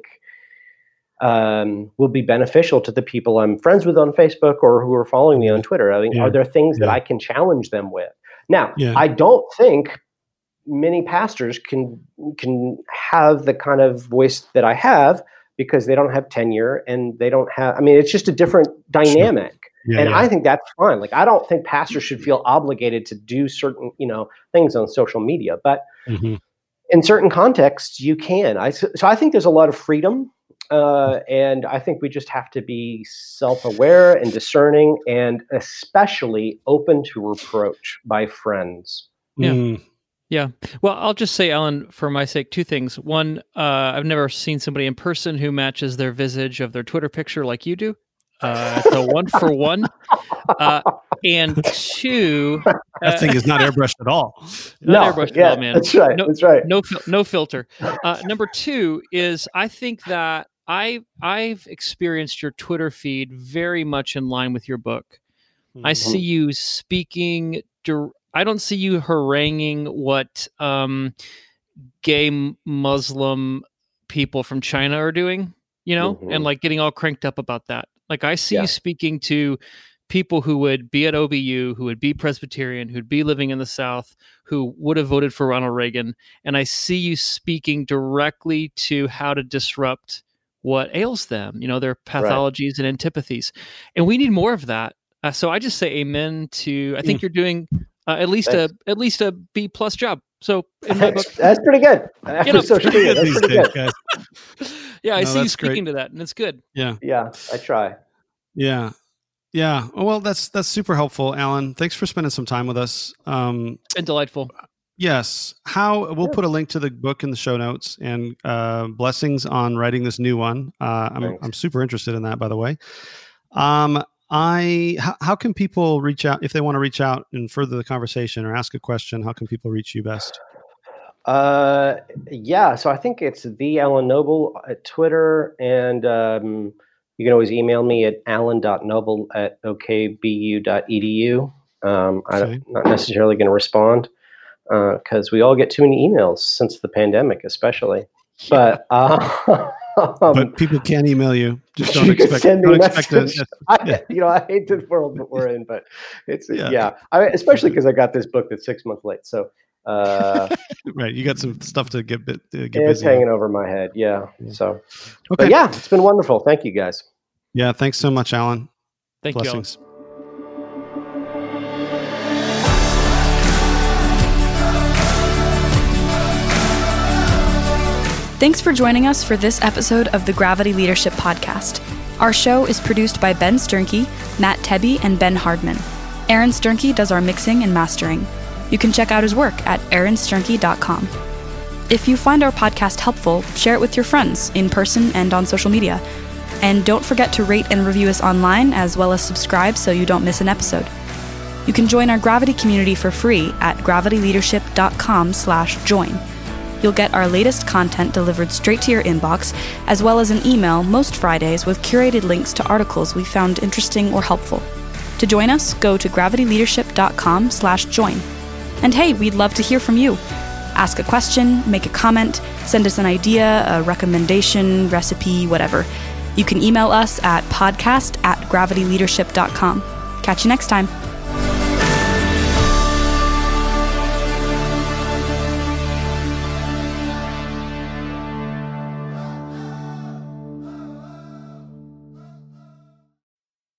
will be beneficial to the people I'm friends with on Facebook or who are following me on Twitter. I mean, are there things that I can challenge them with? Now, I don't think many pastors can have the kind of voice that I have, because they don't have tenure and they don't have, it's just a different dynamic. I think that's fine. Like, I don't think pastors should feel obligated to do certain, things on social media, but in certain contexts you can. So I think there's a lot of freedom. And I think we just have to be self-aware and discerning, and especially open to reproach by friends. Yeah. Well, I'll just say, Alan, for my sake, two things. One, I've never seen somebody in person who matches their visage of their Twitter picture like you do. So 1 for 1. And two, that thing is not airbrushed at all. Not airbrushed at all, man. That's right. That's right. No filter. Number two is, I think that I've experienced your Twitter feed very much in line with your book. I see you speaking. I don't see you haranguing what gay Muslim people from China are doing, and like getting all cranked up about that. Like, I see you speaking to people who would be at OBU, who would be Presbyterian, who'd be living in the South, who would have voted for Ronald Reagan. And I see you speaking directly to how to disrupt what ails them, their pathologies and antipathies. And we need more of that. So I just say amen to, I think you're doing at least a B+ job. So in my book, that's pretty good. That's pretty good. Guys. I see you speaking to that, and it's good. Yeah, I try. Yeah. Well, that's super helpful, Alan. Thanks for spending some time with us. Been delightful. Yes. We'll put a link to the book in the show notes, and blessings on writing this new one. I'm super interested in that, by the way. How can people reach out if they want to reach out and further the conversation or ask a question? How can people reach you best? So I think it's the Alan Noble at Twitter, and you can always email me at alan.noble@okbu.edu. I'm not necessarily going to respond because we all get too many emails since the pandemic, especially. But but people can email you. Just don't expect it. I hate the world that we're in, but it's especially because I got this book that's 6 months late. So right, you got some stuff to get busy. It's hanging over my head. Yeah. So okay. But it's been wonderful. Thank you, guys. Yeah, thanks so much, Alan. Blessings. You, Alan. Thanks for joining us for this episode of the Gravity Leadership Podcast. Our show is produced by Ben Sternke, Matt Tebby, and Ben Hardman. Aaron Sternke does our mixing and mastering. You can check out his work at aaronsternke.com. If you find our podcast helpful, share it with your friends in person and on social media. And don't forget to rate and review us online, as well as subscribe so you don't miss an episode. You can join our Gravity community for free at gravityleadership.com/join. You'll get our latest content delivered straight to your inbox, as well as an email most Fridays with curated links to articles we found interesting or helpful. To join us, go to gravityleadership.com/join. And hey, we'd love to hear from you. Ask a question, make a comment, send us an idea, a recommendation, recipe, whatever. You can email us at podcast@gravityleadership.com. Catch you next time.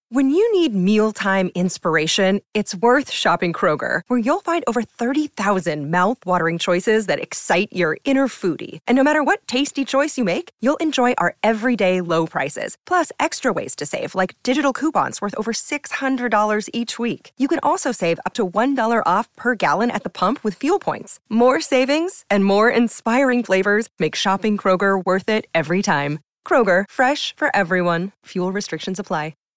When you need mealtime inspiration, it's worth shopping Kroger, where you'll find over 30,000 mouth-watering choices that excite your inner foodie. And no matter what tasty choice you make, you'll enjoy our everyday low prices, plus extra ways to save, like digital coupons worth over $600 each week. You can also save up to $1 off per gallon at the pump with fuel points. More savings and more inspiring flavors make shopping Kroger worth it every time. Kroger, fresh for everyone. Fuel restrictions apply.